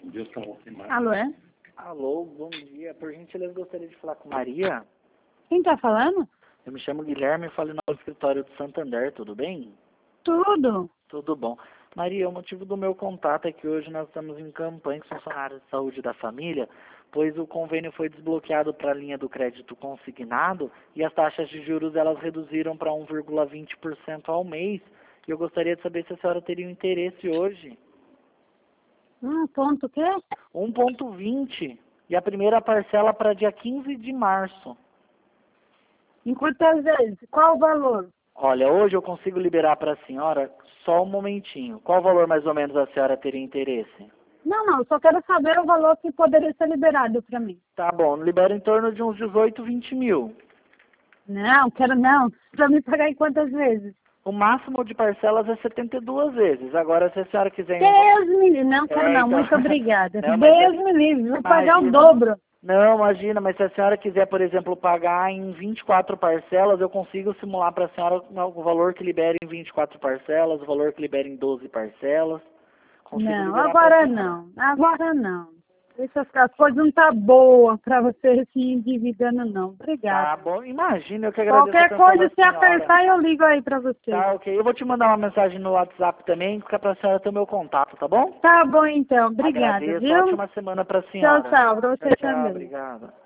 Deus para você, Maria. Alô, é? Alô, bom dia. Por gentileza, gostaria de falar com Maria. Quem tá falando? Eu me chamo Guilherme e falo no escritório do Santander, tudo bem? Tudo. Tudo bom. Maria, o motivo do meu contato é que hoje nós estamos em campanha com os funcionários de saúde da família, pois o convênio foi desbloqueado para a linha do crédito consignado e as taxas de juros elas reduziram para 1,20% ao mês. E eu gostaria de saber se a senhora teria um interesse hoje. Ponto o quê? 1,20 e a primeira parcela para dia 15 de março. Em quantas vezes? Qual o valor? Olha, hoje eu consigo liberar para a senhora só um momentinho. Qual valor mais ou menos a senhora teria interesse? Não, só quero saber o valor que poderia ser liberado para mim. Tá bom, libera em torno de uns 18, 20 mil. Não, quero não. Para me pagar em quantas vezes? O máximo de parcelas é 72 vezes. Agora, se a senhora quiser... Deus me livre. Não quero não, então... muito obrigada. Não, mas Deus me livre, vou pagar o dobro. Não, imagina, mas se a senhora quiser, por exemplo, pagar em 24 parcelas, eu consigo simular para a senhora o valor que libera em 24 parcelas, o valor que libera em 12 parcelas. Não, agora não. As coisas não tá boa para você se endividando, não. Obrigada. Tá bom, imagina, eu que agradeço. Qualquer coisa, se apertar, eu ligo aí para você. Tá, ok. Eu vou te mandar uma mensagem no WhatsApp também, que é pra senhora ter o meu contato, tá bom? Tá bom, então. Obrigada, Agradeço. viu? Ótima semana pra senhora. Tchau, pra você Tchau, também. obrigada.